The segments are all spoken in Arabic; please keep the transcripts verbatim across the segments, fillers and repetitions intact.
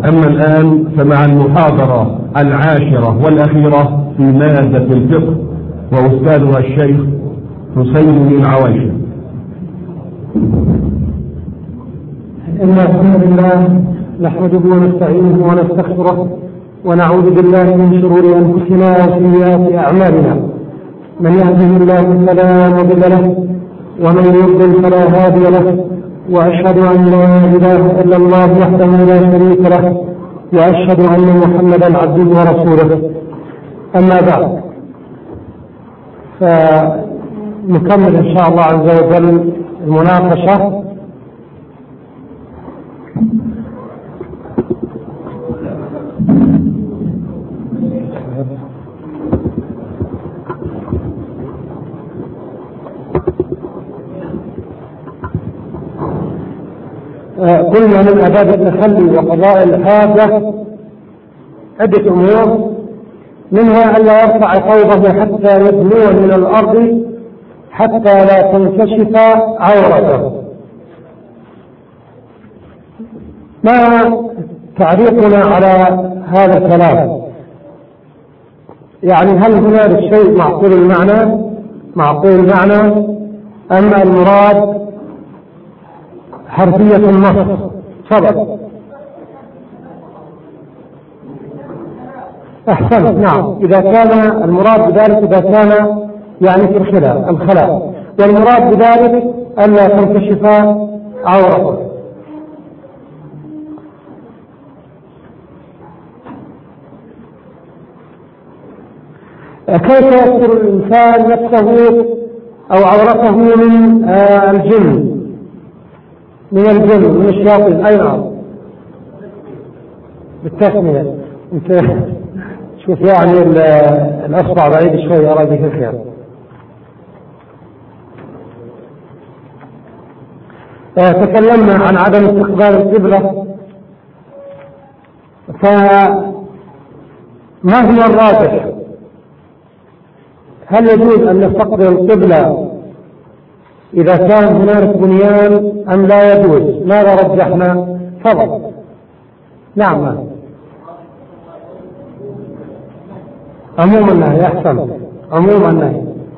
أما الآن فمع المحاضرة العاشرة والأخيرة في مادة الفقه وأستاذها الشيخ حسين بن العواشي. إن الحمد لله نحمده ونستعينه ونستغفره ونعوذ بالله من شرور أنفسنا وسيئات أعمالنا. من يهده الله فلا مضل له ومن يضلل فلا هادي له، وأشهد أن لا إله إلا الله وحده لا شريك له، وأشهد أن محمدا عبده ورسوله. أما بعد، فنكمل إن شاء الله عز وجل المناقشة قلنا من آداب التخلي وقضاء الحاجة عدة أمور، منها ألا يرفع ثوبه حتى يدنو من الأرض حتى لا تنكشف عورته. ما تعليقنا على هذا الكلام؟ يعني هل هناك شيء معقول المعنى معقول المعنى أم المراد حرفية النص؟ تفضل. أحسنت، نعم. إذا كان المراد بذلك إذا كان يعني في الخلاء الخلاء والمراد بذلك ألا تنكشف عورته. كيف يستر الإنسان نفسه أو عورته من آه الجن من الجن من الشياطين؟ أي نعم، بالتسمية. انت شوف يعني الأصبع بعيد شوي، أرى بك الخير. تكلمنا عن عدم استقبال القبلة، فما هو الراجح؟ هل يجوز أن نستقبل القبلة إذا كان هناك بنيان أم لا يجوز؟ ماذا رجحنا؟ تفضل. نعم، عموم النهي. أحسن، عموم النهي.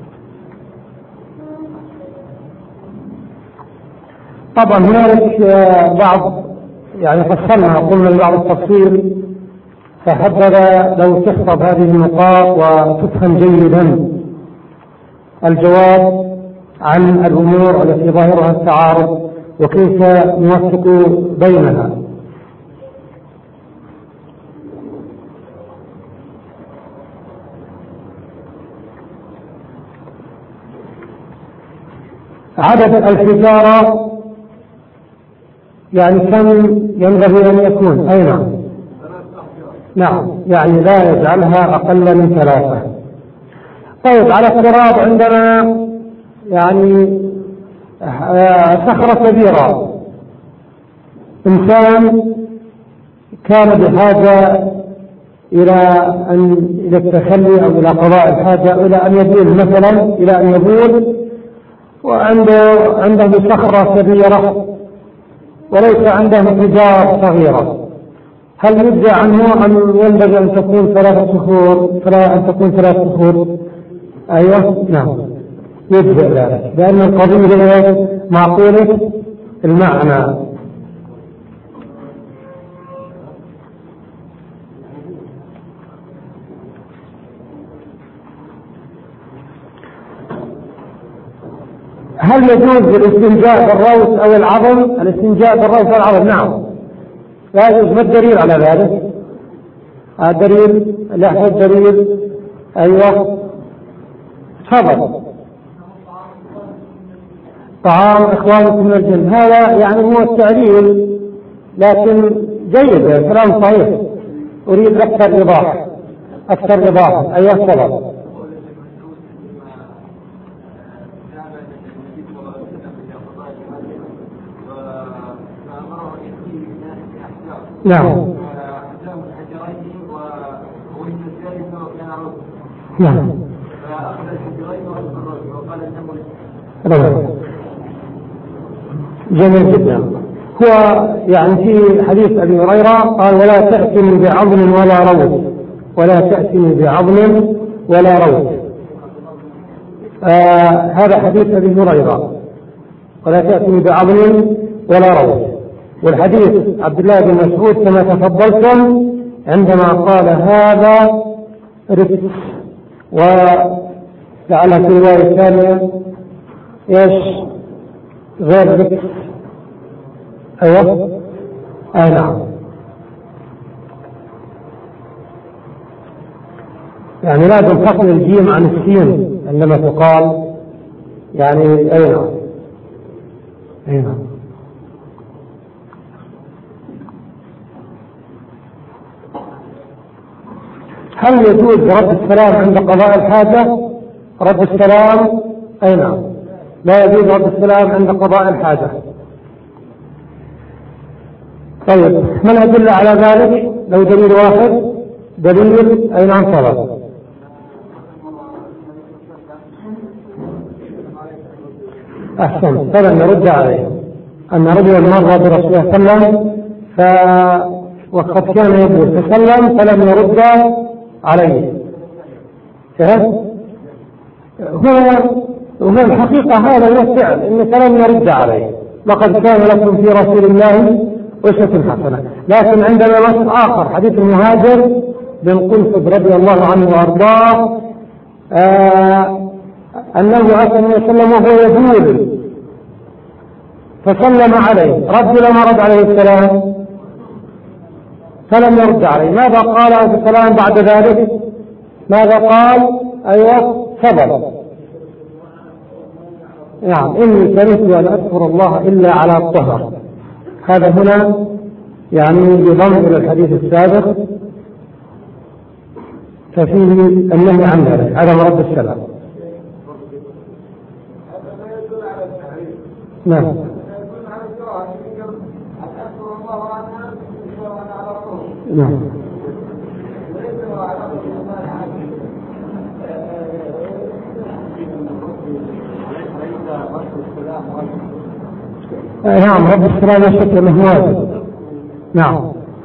طبعا هناك بعض يعني فصلنا قلنا بعض التفصيل، فحبذا لو تخطب هذه النقاط وتفهم جيدا الجواب عن الأمور التي ظاهرها التعارض وكيف نوفق بينها. عدد الحجارة يعني كم ينبغي أن يكون؟ أي نعم، نعم، يعني لا يجعلها أقل من ثلاثة. طيب، على افتراض عندنا يعني صخرة كبيرة، إنسان كان بحاجة إلى أن إلى التخلي أو إلى قضاء الحاجة، إلى أن يبول مثلا، إلى أن يبول وعنده عنده صخرة كبيرة وليس عنده حجارة صغيرة، هل يجزى عنه أم ينبغي أن تكون ثلاثة صخور فلا أن تكون ثلاث صخور؟ أيوة، نعم، يجزئ ذلك، لأن القضية معقولة المعنى. هل يجوز الاستنجاء بالروث أو العظم؟ الاستنجاء بالروث أو العظم، نعم، لا يجوز. ما الدليل على ذلك؟ الدليل لحظة الدليل. أيوة، تفضل. طعام إخوانكم من الجن، هذا يعني هو التعليل، لكن جيد، كلام صحيح. أريد أكثر إيضاح، أكثر إيضاح. أيوة، تفضل. نعم، نعم، جميل جدا. هو يعني في حديث أبي هريرة قال ولا تأتني بعظم ولا روث، ولا تأتني بعظم ولا روث. آه هذا حديث أبي هريرة، ولا تأتني بعظم ولا روث. والحديث عبد الله بن مسعود كما تفضلتم عندما قال هذا ركس، ولعلها في رواية ثانية ايش غير ركس. ايوه اي نعم، يعني لازم فصل الجيم عن السين عندما تقال، يعني اي نعم اي نعم. هل يجوز رد السلام عند قضاء الحاجة؟ رد السلام اي نعم، لا يجوز رد السلام عند قضاء الحاجة. طيب ما الأدلة على ذلك؟ لو دليل واحد، دليل أي نعم صلاة. أحسن، فلن نرد عليه أن رجلا مر برسول الله صلى الله عليه وسلم ف... وقد كان يقول فسلم فلم يرد عليه. هو وهو الحقيقة هذا هو الفعل، إن فلم يرد عليه. لقد كان لكم في رسول الله أسوة حسنة. لكن عندنا نص آخر حديث المهاجر بن قنفذ رضي الله عنه وأرضاه آه أنه أتى النبي صلى الله عليه وسلم وهو يبول فسلم عليه، رد لما رد عليه السلام فلم يرد عليه. ماذا قال عليه السلام بعد ذلك؟ ماذا قال؟ أيوة صبر. نعم، إني كرهت أن أذكر الله إلا على الطهر. هذا هنا يعني يضم إلى الحديث السابق، ففيه النهي عن ذلك عدم رد السلام. نعم نعم نعم رب السلام والشكر له واجب. نعم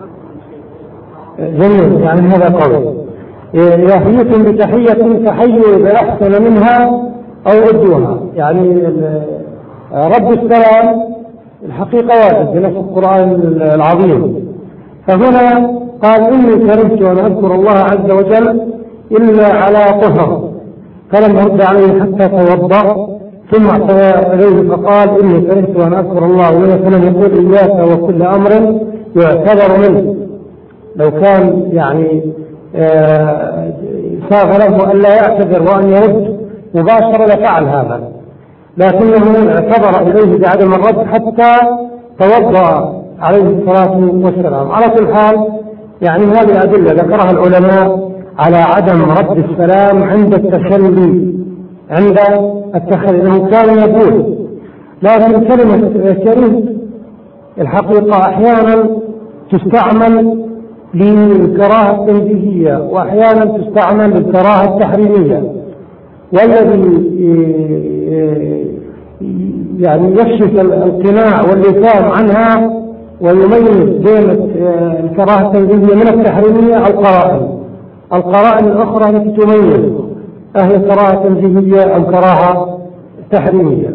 جميل، يعني هذا قول إذا حييتم بتحية فحيوا بأحسن منها أو ردوها. يعني رب السلام الحقيقة واجب بنص القرآن العظيم. فهنا قال إني كرهت أن أذكر الله عز وجل إلا على طهر، فلم يرد عليه حتى توضأ ثم اعتذر إليه فقال إني كرهت أن أذكر الله. ومثلا يقول إياك وكل أمر يعتذر منه. لو كان يعني آه ساغ له أن لا يعتذر وأن يرد مباشرة لفعل هذا، لكنه اعتذر إليه بعدم الرد حتى توضأ عليه الصلاة والسلام. على كل حال يعني هذه الأدلة ذكرها العلماء على عدم رد السلام عند التخلي، عند التخلي انه كان يقول. لكن كلمة كريه الحقيقة أحيانا تستعمل للكراهة التنزيهية وأحيانا تستعمل للكراهة التحريمية، والذي يعني يكشف القناع واللسان عنها ويميز بين الكراهة التنزيهية من التحريمية القرائن القرائن الأخرى التي تميز أهل كراهة تنزيهية أو كراهة تحريمية.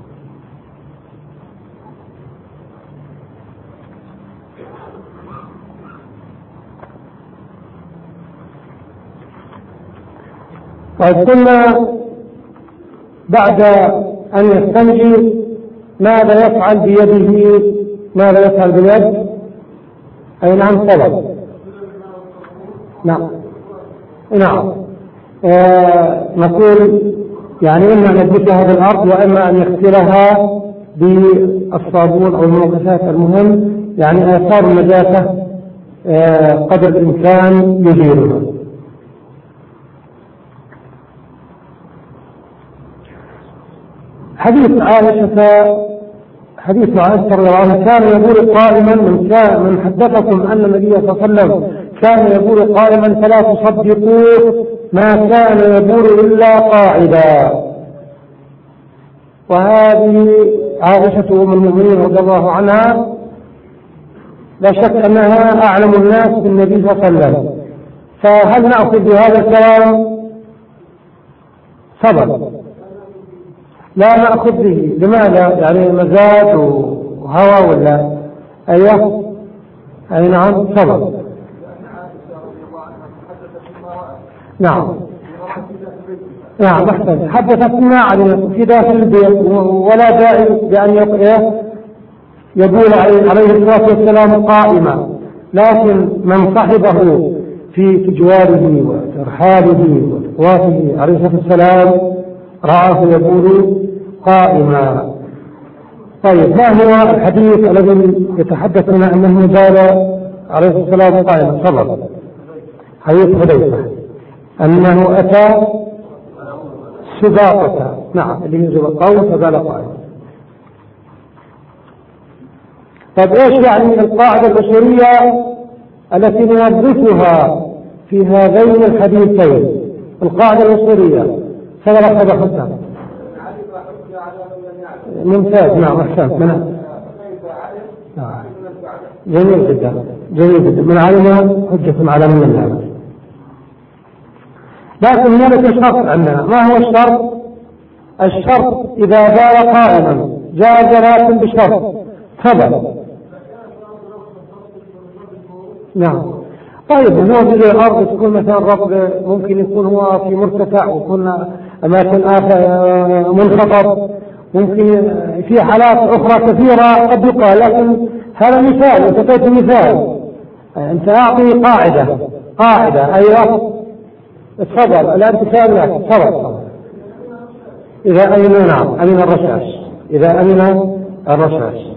طيب قلنا بعد أن يستنجي ماذا يفعل بيده؟ ماذا يفعل باليد؟ أي نعم طلب. نعم نعم آه نقول يعني إما أن يدبسها بالأرض وإما أن يغسلها بالصابون أو المنقشات. المهم يعني آثار النجاسة آه قدر الإمكان يزيلها. حديث عائشة حديث عائشة رضي الله عنها كان يقول قائما من كان من حدثكم أن النبي صلى الله عليه وسلم كان يقول قائما فلا تصدقوه ما كان يقول إلا قاعدا. وهذه عائشة أم المؤمنين رضي الله عنها لا شك أنها أعلم الناس بالنبي صلى الله عليه وسلم. فهل نأخذ بهذا الكلام؟ صبر. لا نأخذ به. لماذا؟ يعني مزاج وهوى ولا أيوه أي نعم صبر. نعم نعم أحسن. حدثتنا عن في داخل البيت ولا داعي بأن يقول عليه الصلاة والسلام قائما، لكن من صحبه في تجواره وترحاله وتقواته عليه الصلاة والسلام رآه يقول قائما. طيب ما هو الحديث الذي يتحدث لنا أنه قال عليه الصلاة والسلام قائما؟ صبر. حديث حذيفة أنه أتى سباقة، نعم اللي ينزل القوم فقال قائما. طيب ايش يعني القاعدة البشرية التي نوظفها في هذين الحديثين؟ القاعدة البشرية سبب هذا خطة ممتاز. نعم أحسنت. من جميل جدا جميل جدا. من علم حجة على من لم يعلم. لكن هناك شرط عندنا. ما هو الشرط؟ الشرط إذا بال قائما جاز لكن بشرط خبر. نعم. طيب هو في الأرض تكون مثلا رب ممكن يكون هو في مرتفع ويكون أماكن آخر منخفض، ممكن في حالات أخرى كثيرة قد يقال، لكن هذا مثال. أنت قلت مثال، أنت أعطي قاعدة قاعدة أيوة اتفضل. الآن تسأل تفضل. إذا أمن نعم أمن الرشاش. إذا أمن الرشاش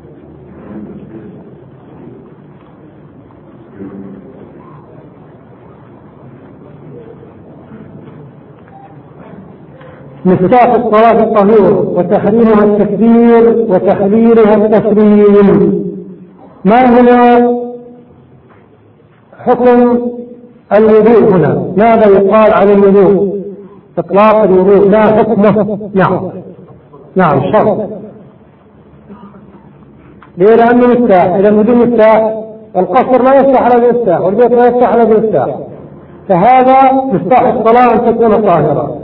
مفتاح الصلاة الطهور وتحريمها التكبير وتحليلها التسليم. ما هو حكم الوضوء هنا؟ ماذا يقال عن الوضوء؟ إطلاق الوضوء لا حكمه. نعم نعم شرط. ليه؟ لأنه مفتاح. إذا الوضوء مفتاح القصر لا يفتح على المفتاح والبيت لا يفتح على المفتاح، فهذا مفتاح الصلاة أن تكون طاهرة.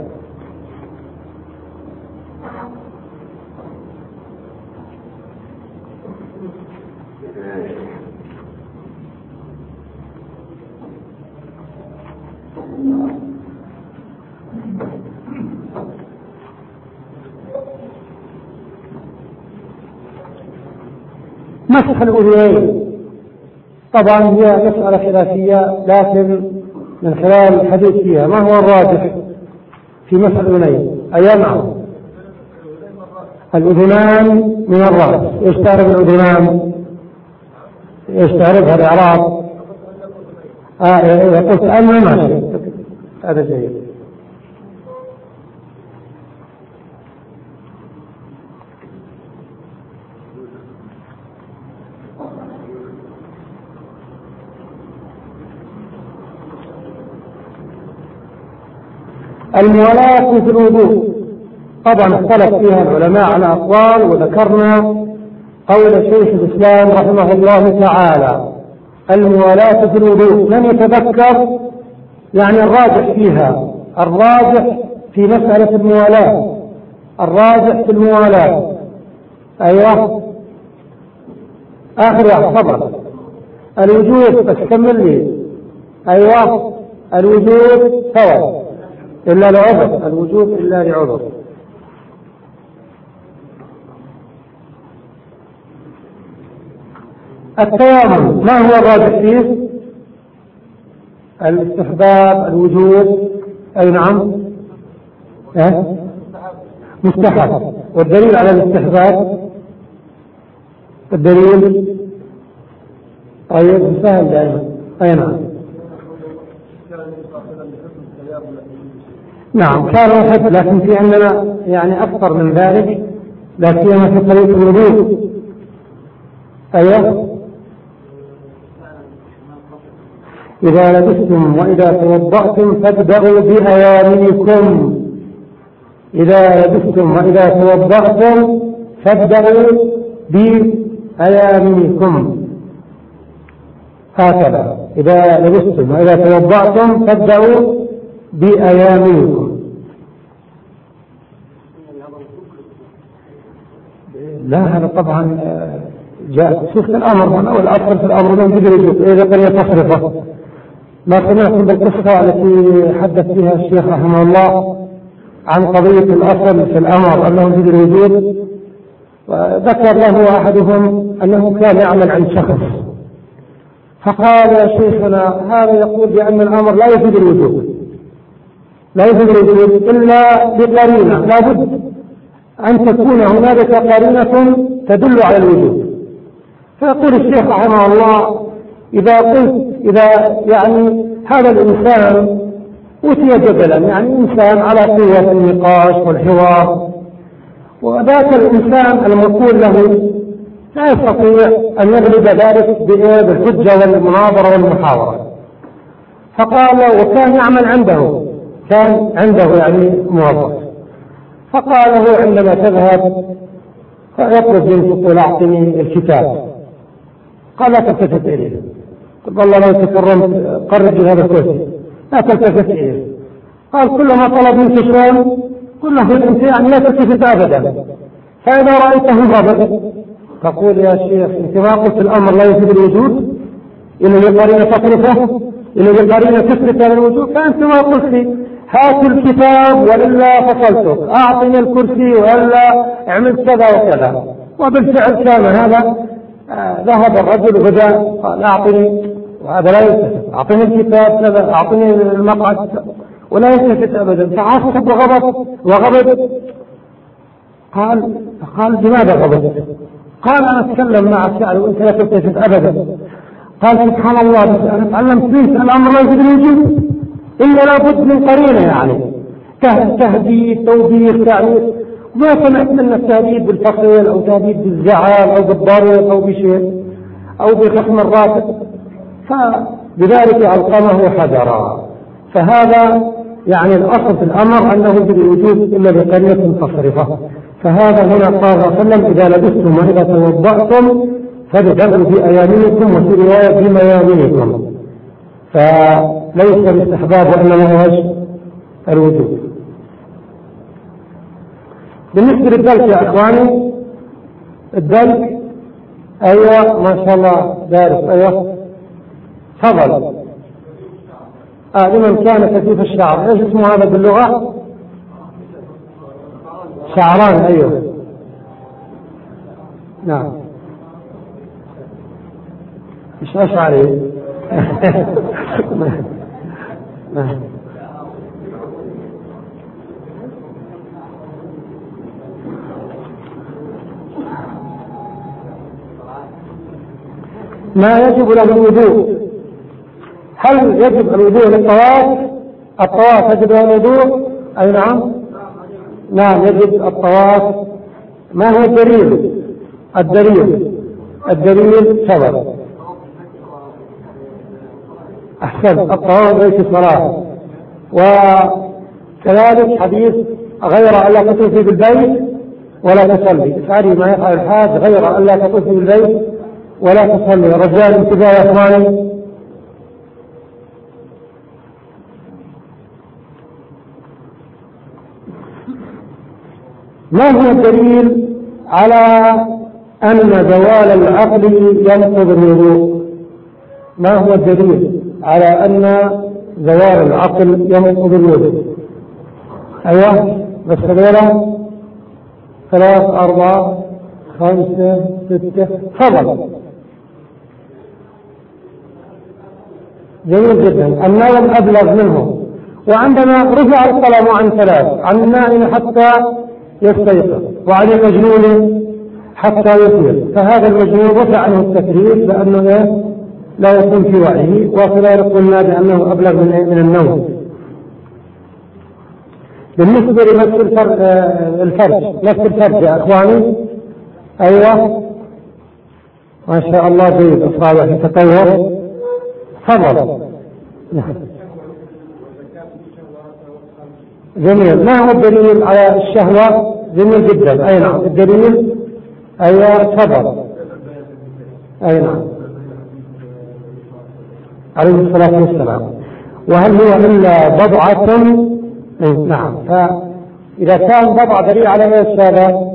مسح الأذنين طبعا هي مسألة خلافية، لكن من خلال الحديث فيها ما هو الراجح في مسح الأذنين؟ أي نعم الأذنان من الرأس. ايش تعرف الأذنان؟ ايش تعرفها الإعراب؟ اه اذا قلت أنا ماشي هذا جيد. الموالاة في الوضوء طبعا اختلف فيها العلماء على أقوال، وذكرنا قول شيخ الإسلام رحمه الله تعالى. الموالاة في الوضوء من يتذكر يعني الراجح فيها؟ الراجح في مسألة الموالاة، الراجح في الموالاة أيوة آخر واحد فضل. الوجود بس كمل لي. أيوة الوجود فوق إلا لعذر، الوجود إلا لعذر. التيمم ما هو الراجح فيه؟ الاستحباب، الوجود أي نعم أه؟ مستحب. والدليل على الاستحباب الدليل طيب سهل دائما أي نعم نعم كان يحب، لكن في عندنا يعني أكثر من ذلك، لا سيما في طريق الوضوء. أيوه إذا لبستم وإذا توضأتم فابدأوا بأيامنكم. إذا لبستم وإذا توضأتم فابدأوا بأيامنكم. هكذا إذا لبستم وإذا توضأتم فابدأوا بأيامنكم. لا هذا طبعا جاء صيغة الأمر هنا، والأصل في الأمر من قدر يجوز إذا كان يتصرفه. ما سمعتم بالقصة التي حدث فيها الشيخ رحمه الله عن قضية الأصل في الأمر أنه قدر يجوز، وذكر له أحدهم أنه كان يعمل عند شخص فقال يا شيخنا هذا يقول بأن الأمر لا يفيد الوجوب، لا يفيد الوجوب إلا بقرينة، لا بد أن تكون هنالك قرينة تدل على الوجوب. فيقول الشيخ رحمه الله إذا قلت إذا يعني هذا الإنسان أوتي جدلا، يعني إنسان على قوة النقاش والحوار، وذاك الإنسان المقول له لا يستطيع أن يغلب ذلك بالحجة والمناظرة والمحاورة. فقال وكان يعمل عنده، كان عنده يعني موظف، فقال له عندما تذهب فيطلب منك يقول أعطني الكتاب، قال لا تلتفت إليه، قل والله لو تكرمت قرب هذا الكرسي، لا تلتفت إليه. قال كلما طلب منك شيء قل له أنت يعني لا تلتفت أبدا، فإذا رأيته غضب تقول يا شيخ أنت ما قلت الأمر لا يفيد الوجود إنه لقرينة تصرفه، إنه لقرينة تثبت على الوجود، فأنت ما قلت لي هات الكتاب وإلا فصلتك، أعطني الكرسي وإلا عملت كذا وكذا. وبالفعل كان هذا آه ذهب الرجل وبدأ قال أعطني، وهذا لا يلتفت، أعطني الكتاب كذا، أعطني المقعد، ولا يلتفت أبدا. فعصب وغضب وغضب قال قال لماذا غضبت؟ قال أنا أتكلم معك يعني وأنت لا تلتفت أبدا. قال سبحان الله بس أنا تعلمت منك الأمر لا يفيد الوجود إلا لابد من قرينة، يعني تهديد توبيخ تعريف، ما سمعت منك تهديد بالفصل أو تهديد بالزعل أو بالضرب أو بشيء أو بخصم الراتب، فبذلك ألقمه حجرا. فهذا يعني الأصل في الأمر أنه بالوجود إلا بقرينة تصرفه. فهذا هنا قال صلى الله عليه وسلم إذا لبستم وإذا توضأتم فابدأوا بأيامنكم، وفي رواية بميامنكم، فليس الاستحباب وإنما هو الوجود. بالنسبة للدلك يا إخواني، الدلك أيوة ما شاء الله دارس، أيوة تفضل. آه لمن كان كثيف الشعر، ايش اسمه هذا باللغة؟ شعران، أيوة نعم مش أشعري. ما يجب له الوضوء. هل يجب الوضوء للطواف؟ الطواف يجب له الوضوء؟ أي نعم نعم يجب الطواف. ما هو الدليل؟ الدليل الدليل سبب. أحسن، الطواف ليس صلاة. وكذلك حديث غير أن لا تطوفي بالبيت ولا تصلي، افعلي ما يفعل الحاج غير أن لا تطوفي بالبيت ولا تصلي. رجال انتباه يا اخواني. ما هو الدليل على أن زوال العقل ينقض الوضوء؟ ما هو الدليل على أن زوال العقل ينقض الوضوء؟ أيوة بس غيره ثلاث أربعة خمسة ستة فضل. جميل جدا. النوم أبلغ منه، وعندما رفع القلم عن ثلاث، عن النائم حتى يستيقظ، وعن المجنون حتى يفيق، فهذا المجنون رفع عنه التكليف لأنه لا يكون في وعيه، وكذلك قلنا بأنه أبلغ من النوم. بالنسبة لمس الفرج، مس الفرج يا أخواني، أيوة ما شاء الله جيد، أصابع تتطور. تفضل. جميل. ما هو الدليل على الشهوة؟ جميل جدا. أي نعم الدليل. أيوة تفضل. أي نعم عليه الصلاة والسلام. وهل هو إلا بضعة؟ نعم. فإذا كان بضعة دليل على ايش هذا؟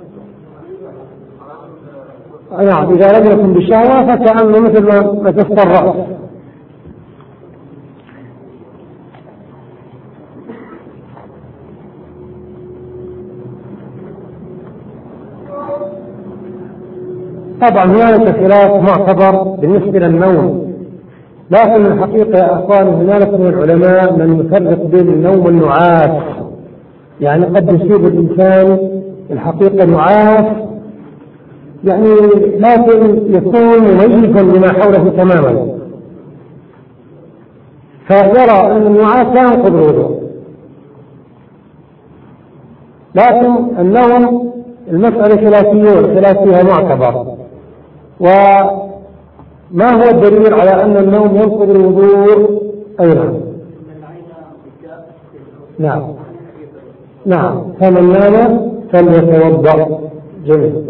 نعم، إذا لم يكن بشهوة فكأنه مثل ما تفطر الرأس. طبعا هناك خلاف معتبر بالنسبة للنوم، لكن الحقيقة يا أخوان هناك من العلماء من يفرق بين النوم والنعاس. يعني قد يصيب الإنسان الحقيقة نعاس يعني لكن يكون مميزا لما حوله تماما، فيرى أن النعاس لا ينقض الوضوء. لكن النوم المسألة خلافية خلافها معتبر. وما هو الدليل على أن النوم ينقض الوضوء؟ أيضا نعم نعم فمن نام فليتوضأ. جميل.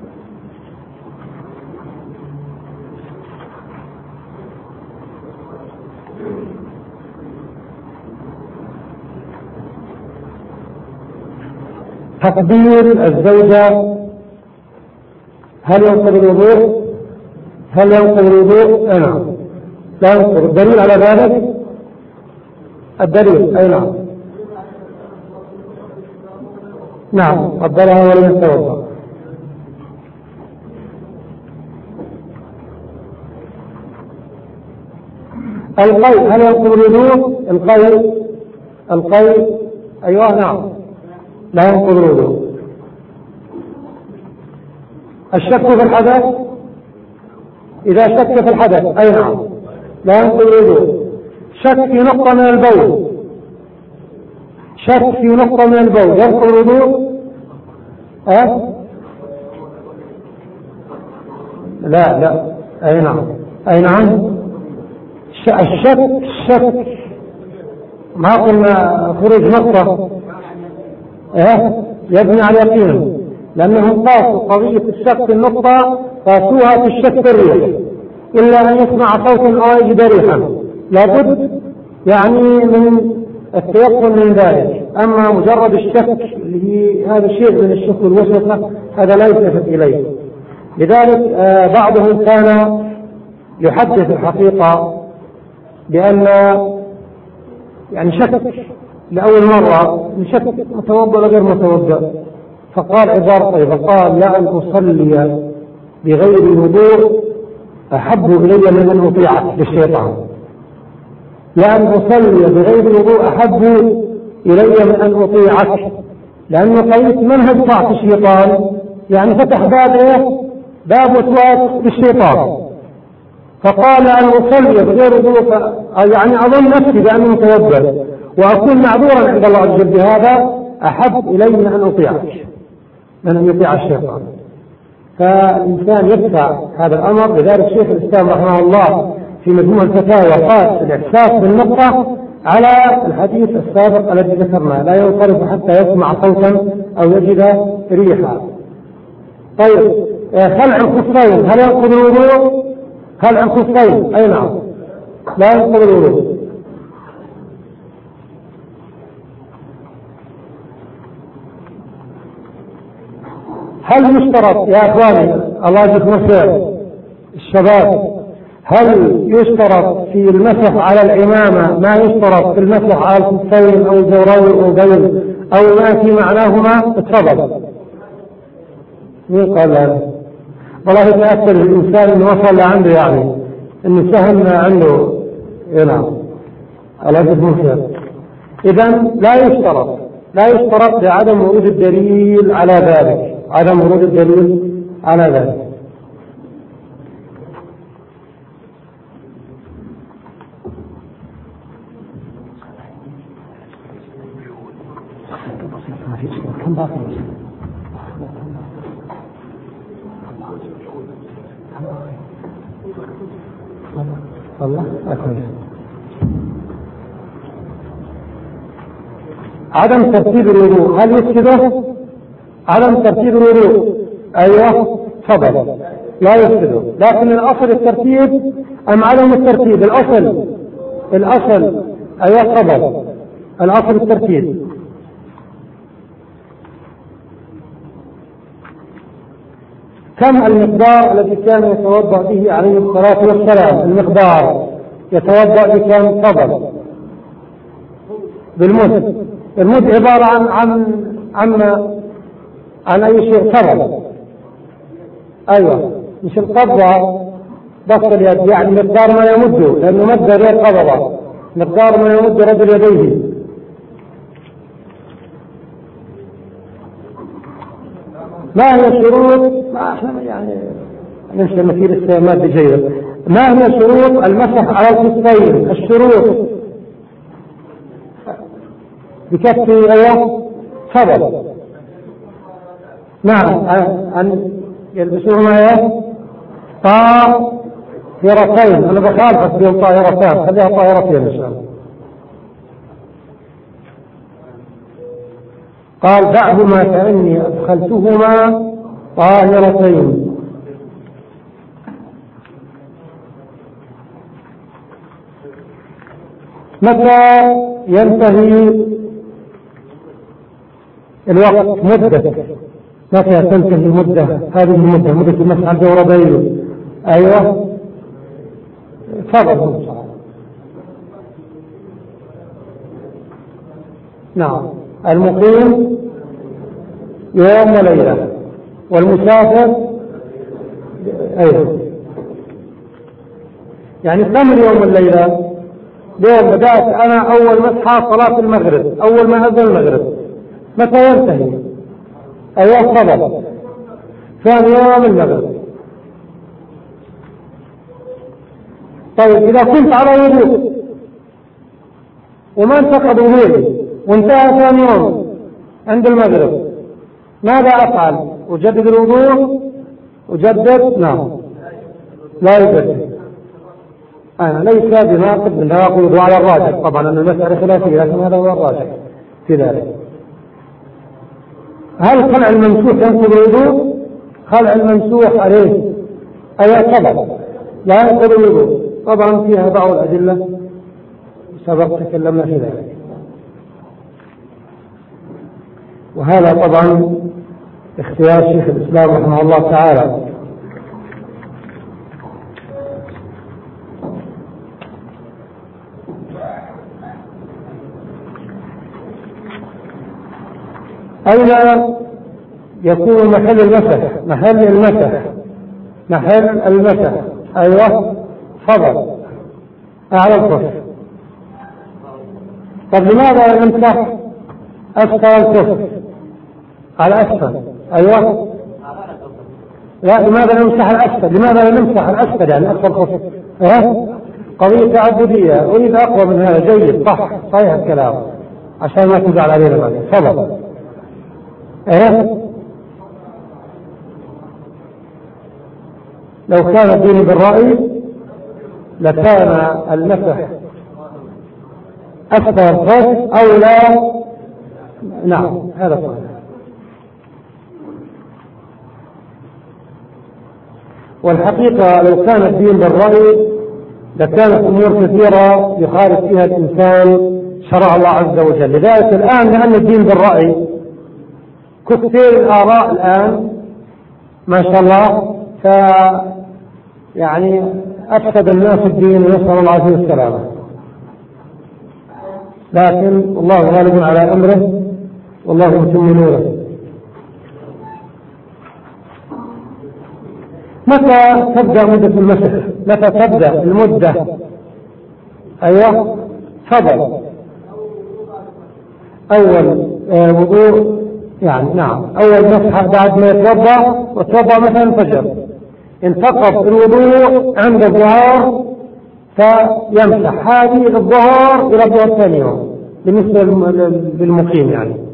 تقبيل الزوجة هل ينقض الوضوء؟ هل ينقض الوضوء؟ نعم لا ينقض. الدليل على ذلك؟ الدليل أي نعم نعم قبلها ولم يتوضأ. القيء هل ينقض الوضوء؟ القيء القيء أيوه نعم لا ينقض الوضوء. الشك في الحدث إذا شك في الحدث أي نعم لا ينقض الوضوء. شك في نقطة من البول شك في نقطة من البول ينقض الوضوء؟ أه؟ لا لا أي نعم أي نعم. الشك الشك ما قلنا خروج نقطة أه؟ يبني على يقين، لأنهم قاسوا قضية الشك في النقطة قاسوها في الشك في الريح، إلا أن يسمع صوتا أو يجد ريحا لابد يعني من التيقن من ذلك. أما مجرد الشك اللي هذا شيء من الشك والوسوسة هذا لا يلتفت إليه. لذلك آه بعضهم كان يحدث الحقيقة بأن يعني شك لأول مرة شك متوضأ غير متوضأ، فقال عبارة طيبة قال لأن أصلي بغير وضوء أحب إلي من أن أطيعك بالشيطان. لأن أصلي بغير وضوء أحب إلي من أن أطيعك، لأنه قيس منهج طاعة الشيطان يعني فتح باب إيه؟ باب وسواس بالشيطان. فقال أن أصلي بغير وضوء يعني أظن نفسي بأني متوضأ وأكون معذورا عند الله عز وجل بهذا أحب إلي من أن أطيعك من أن يطيع الشيطان. فالإنسان يدفع هذا الأمر. لذلك شيخ الإسلام رحمه الله في مجموع الفتاوى قال الإحساس بالنقطة على الحديث السابق الذي ذكرناه لا ينصرف حتى يسمع صوتا أو يجد ريحا. طيب خلع الخفين هل ينقض الوضوء؟ خلع الخفين أي نعم لا ينقض الوضوء. هل يشترط يا أخواني الله يجزيكم خير الشباب، هل يشترط في المسح على العمامة ما يشترط في المسح على الخفين أو الجورين أو غيره أو ما في معناهما؟ اتفضل. مين قال هذا؟ والله يتأكد الإنسان إنه وصل عنده يعني إنه سهم عنده. نعم الله يجزيكم خير. إذن لا يشترط لا يشترط لعدم ورود الدليل على ذلك عدم ورود الدليل على ذلك. كم باقي؟ والله أكبر. عدم ترتيب الوضوء هل يفسده؟ عدم ترتيب الوضوء أيوه تفضل. لا يفسده، لكن الأصل الترتيب أم عدم الترتيب؟ الأصل الأصل أيوة قبل الأصل الترتيب. كم المقدار الذي كان يتوضأ به عليه الصلاة والسلام؟ المقدار يتوضأ بكم؟ قبل بالمد. المد عبارة عن عن عن, عن أي شيء قبل. أيوة مش القبضة بس اليد، يعني مقدار ما يمده، لأنه مد اليد قبضة، مقدار ما يمد رجل يديه. ما هي شروط؟ ما احنا يعني نمشي مثير السيامات بجيدة. ما هي شروط المسح على الخفين؟ الشروط بكف ايه؟ فضل. نعم، أن يلبسوهما ايه؟ طاهرتين. أنا بخالفك بهم طاهرتان، خليها طاهرتين إن شاء الله. قال دعهما فإني أدخلتهما طاهرتين. متى ينتهي الوقت؟ مدة. متى تنتهي المدة؟ هذه المدة مدة المسح على الجوربين. أيوة تفضل. نعم، المقيم يوم وليلة، والمسافر أيوة. يعني كم اليوم والليلة؟ اليوم بدأت أنا أول مسحة صلاة المغرب، أول ما أذن المغرب، متى ينتهي؟ أيوة تفضل. ثاني يوم المغرب. طيب إذا كنت على وضوء وما انتقض وضوئي وانتهى ثاني يوم عند المغرب، ماذا أفعل؟ أجدد الوضوء؟ أجدد؟ نعم لا يجدد. أنا ليس بناقض من نواقض الوضوء على الراجح، طبعا أن المسألة خلافية لكن هذا هو الراجح في ذلك. هل خلع الممسوح ينقض الوضوء؟ خلع الممسوح عليه أي طبعا لا ينقض الوضوء، طبعا فيها بعض الأدلة سبق تكلمنا في ذلك، وهذا طبعا اختيار شيخ الإسلام رحمه الله تعالى. أين يكون محل المسح؟ محل المسح محل المسح أيوة فضل أعلى الكف. طب لماذا نمسح أسفل الكف على أسفل؟ أيوة لا، لماذا نمسح الأسفل؟ لماذا لا نمسح الأسفل يعني أسفل الكف؟ أه؟ قضية تعبدية، أريد أقوى من هذا. جيد، صح، صحيح الكلام، عشان ما تزعل علينا بعد. فضل. أه؟ لو كان الدين بالرأي لكان المسح أسفل الكف أو لا. نعم هذا صحيح. والحقيقة لو كان الدين بالرأي لكانت أمور كثيرة يخالف فيها الإنسان شرع الله عز وجل. لذلك الآن لأن الدين بالرأي كثير الآراء الآن ما شاء الله، ف يعني أفسد الناس الدين ونسأل الله عز وجل السلامة. لكن الله غالب على أمره والله يتم نوره. متى تبدأ مدة المسح؟ متى تبدأ المدة؟ أيوة فضل. أول آه وضوء يعني نعم، أول مسحة بعد ما يتوضأ، وتوضأ مثلا الفجر، انتقض الوضوء عند الظهر فيمسح هذه الظهر إلى الظهر الثاني يوم بالنسبة للمقيم يعني.